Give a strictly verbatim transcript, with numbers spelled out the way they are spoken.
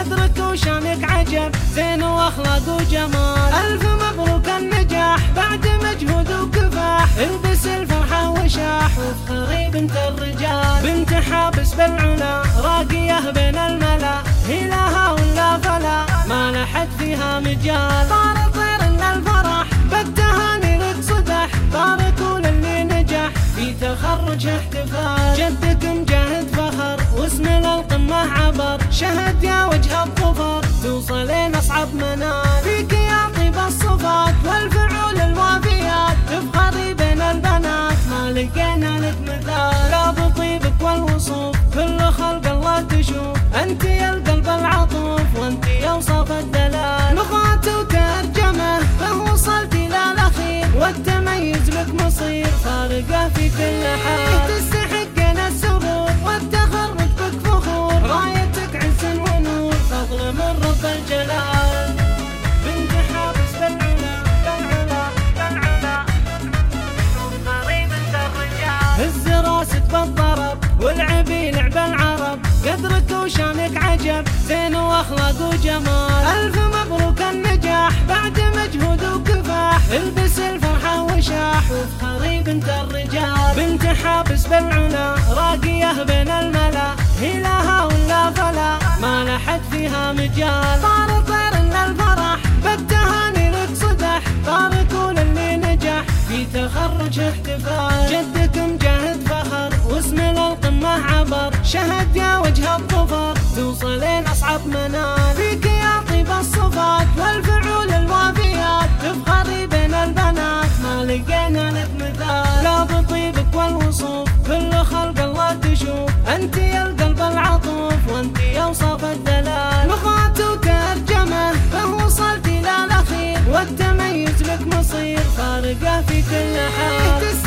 قدرك وشانك عجب، زين واخلاق وجمال. الف مبروك النجاح بعد مجهود وكفاح، البس الفرحة وشاح وافخري بنت الرجال. بنت حابس بالعلا راقية بين الملا، هي لها ولا فلا ما لحد فيها مجال. طار طير ان الفرح بالتهاني لك صدح، باركوا للي نجح في تخرج احتفال. جدك مجاهد فخر واسم للقمة عبر، شهد يا وجه الظفر توصلين اصعب منال. فيك يا طيب الصفات والفعول الوافيات، تفخري بين البنات ما لقينا لك مثال. لا بطيبك والوصوف كل خلق الله تشوف، انت يا القلب العطوف وانت يا وصف الدلال. لغات وترجمه فوصلتي للاخير، والتميز لك مصير فارقه في كل حال. تستحقين السرور والتخرج بك فخور، رايتك عز ونور فضل من رب الجلال. بنت حابس بالعلا بالعلا بالعلا، وافخري بنت الرجال. هز راسك بالضرب والعبي لعب العرب، قدرك وشانك عجب، زين واخلاق وجمال. الف مبروك النجاح بعد مجهود وكفاح، البس الفرحة وشاح وافخري بنت الرجال. بنت حابس بالعلا راقية بين الملا، هي لها ولا فلا ما لحد فيها مجال. طار طير ان الفرح بالتهاني لك صدح، باركوا للي نجح في تخرج احتفال. جدك مجاهد فخر واسم للقمة عبر، شهد يا وجه الظفر توصلين اصعب منال. فيك يا طيب الصفات والفعول الوافيات، تفخري بين البنات ما لقينا لك مثال. لا بطيبك والوصوف كل خلق الله تشوف، انت يا القلب العطوف وانت يا وصف الدلال. لغات وترجمه فوصلتي للاخير، والتميز لك مصير فارقه في كل حال.